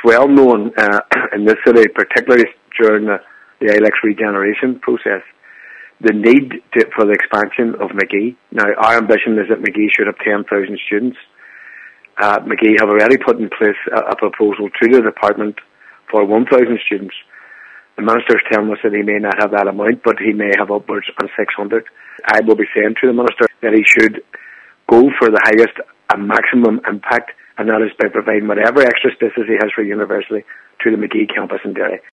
well known in this city, particularly during the ILEX regeneration process, the need for the expansion of Magee. Now, our ambition is that Magee should have 10,000 students. Magee have already put in place a proposal to the department for 1,000 students. The Minister's telling us that he may not have that amount, but he may have upwards on 600. I will be saying to the Minister that he should go for the highest and maximum impact, and that is by providing whatever extra spaces he has for university to the Magee campus in Derry.